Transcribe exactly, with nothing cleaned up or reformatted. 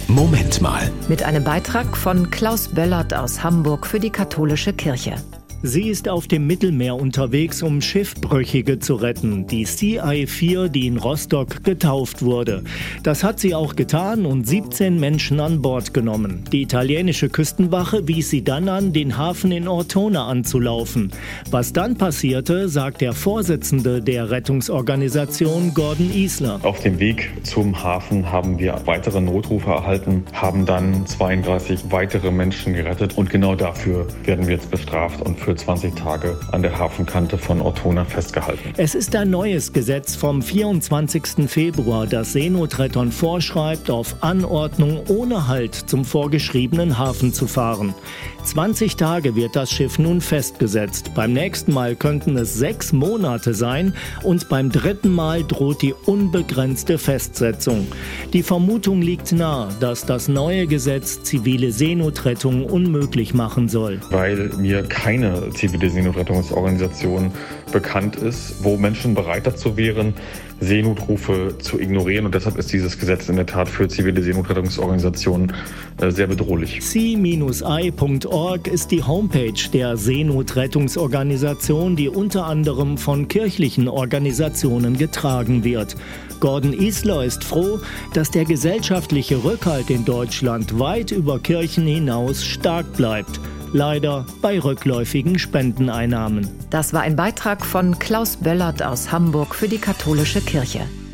Moment mal. Mit einem Beitrag von Klaus Böllert aus Hamburg für die Katholische Kirche. Sie ist auf dem Mittelmeer unterwegs, um Schiffbrüchige zu retten. Die C I vier, die in Rostock getauft wurde. Das hat sie auch getan und siebzehn Menschen an Bord genommen. Die italienische Küstenwache wies sie dann an, den Hafen in Ortona anzulaufen. Was dann passierte, sagt der Vorsitzende der Rettungsorganisation Gordon Isler. Auf dem Weg zum Hafen haben wir weitere Notrufe erhalten, haben dann zweiunddreißig weitere Menschen gerettet und genau dafür werden wir jetzt bestraft und für zwanzig Tage an der Hafenkante von Ortona festgehalten. Es ist ein neues Gesetz vom vierundzwanzigsten Februar, das Seenotrettern vorschreibt, auf Anordnung ohne Halt zum vorgeschriebenen Hafen zu fahren. zwanzig Tage wird das Schiff nun festgesetzt. Beim nächsten Mal könnten es sechs Monate sein und beim dritten Mal droht die unbegrenzte Festsetzung. Die Vermutung liegt nahe, dass das neue Gesetz zivile Seenotrettung unmöglich machen soll. Weil mir keine zivile Seenotrettungsorganisation bekannt ist, wo Menschen bereit dazu wären, Seenotrufe zu ignorieren. Und deshalb ist dieses Gesetz in der Tat für zivile Seenotrettungsorganisationen äh, sehr bedrohlich. C I Punkt org ist die Homepage der Seenotrettungsorganisation, die unter anderem von kirchlichen Organisationen getragen wird. Gordon Isler ist froh, dass der gesellschaftliche Rückhalt in Deutschland weit über Kirchen hinaus stark bleibt. Leider bei rückläufigen Spendeneinnahmen. Das war ein Beitrag von Klaus Böllert aus Hamburg für die Katholische Kirche.